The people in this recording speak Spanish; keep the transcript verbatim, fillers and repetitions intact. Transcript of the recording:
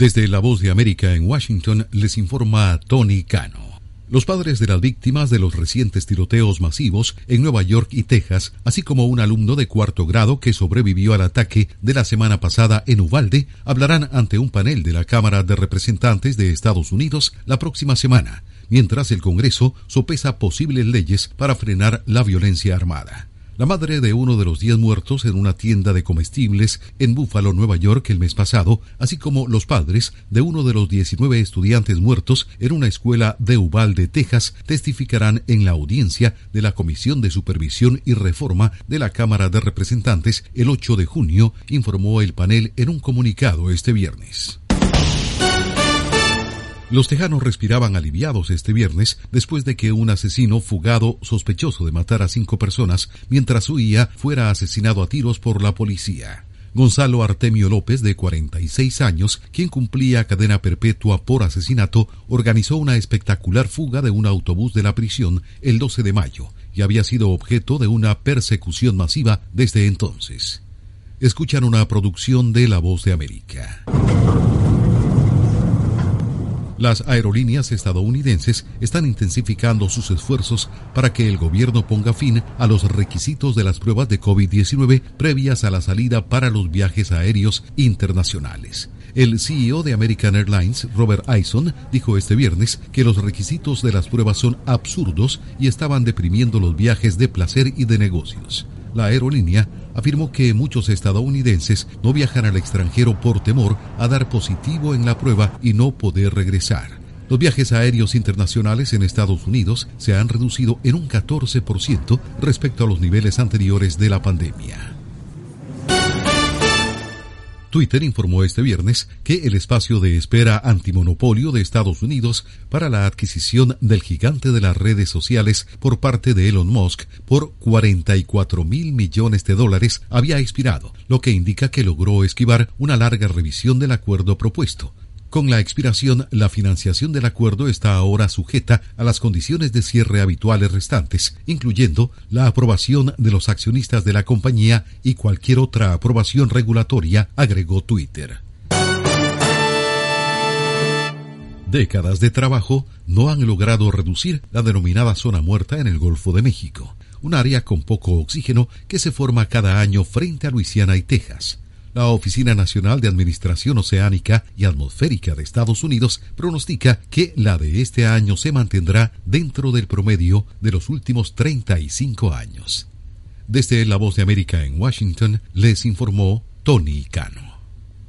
Desde La Voz de América en Washington les informa Tony Cano. Los padres de las víctimas de los recientes tiroteos masivos en Nueva York y Texas, así como un alumno de cuarto grado que sobrevivió al ataque de la semana pasada en Uvalde, hablarán ante un panel de la Cámara de Representantes de Estados Unidos la próxima semana, mientras el Congreso sopesa posibles leyes para frenar la violencia armada. La madre de uno de los diez muertos en una tienda de comestibles en Buffalo, Nueva York, el mes pasado, así como los padres de uno de los diecinueve estudiantes muertos en una escuela de Uvalde, Texas, testificarán en la audiencia de la Comisión de Supervisión y Reforma de la Cámara de Representantes el ocho de junio, informó el panel en un comunicado este viernes. Los tejanos respiraban aliviados este viernes después de que un asesino fugado sospechoso de matar a cinco personas mientras huía fuera asesinado a tiros por la policía. Gonzalo Artemio López, de cuarenta y seis años, quien cumplía cadena perpetua por asesinato, organizó una espectacular fuga de un autobús de la prisión el doce de mayo y había sido objeto de una persecución masiva desde entonces. Escuchan una producción de La Voz de América. Las aerolíneas estadounidenses están intensificando sus esfuerzos para que el gobierno ponga fin a los requisitos de las pruebas de COVID diecinueve previas a la salida para los viajes aéreos internacionales. El C E O de American Airlines, Robert Isom, dijo este viernes que los requisitos de las pruebas son absurdos y estaban deprimiendo los viajes de placer y de negocios. La aerolínea afirmó que muchos estadounidenses no viajan al extranjero por temor a dar positivo en la prueba y no poder regresar. Los viajes aéreos internacionales en Estados Unidos se han reducido en un catorce por ciento respecto a los niveles anteriores de la pandemia. Twitter informó este viernes que el espacio de espera antimonopolio de Estados Unidos para la adquisición del gigante de las redes sociales por parte de Elon Musk por cuarenta y cuatro mil millones de dólares había expirado, lo que indica que logró esquivar una larga revisión del acuerdo propuesto. Con la expiración, la financiación del acuerdo está ahora sujeta a las condiciones de cierre habituales restantes, incluyendo la aprobación de los accionistas de la compañía y cualquier otra aprobación regulatoria, agregó Twitter. Décadas de trabajo no han logrado reducir la denominada zona muerta en el Golfo de México, un área con poco oxígeno que se forma cada año frente a Luisiana y Texas. La Oficina Nacional de Administración Oceánica y Atmosférica de Estados Unidos pronostica que la de este año se mantendrá dentro del promedio de los últimos treinta y cinco años. Desde La Voz de América en Washington, les informó Tony Cano.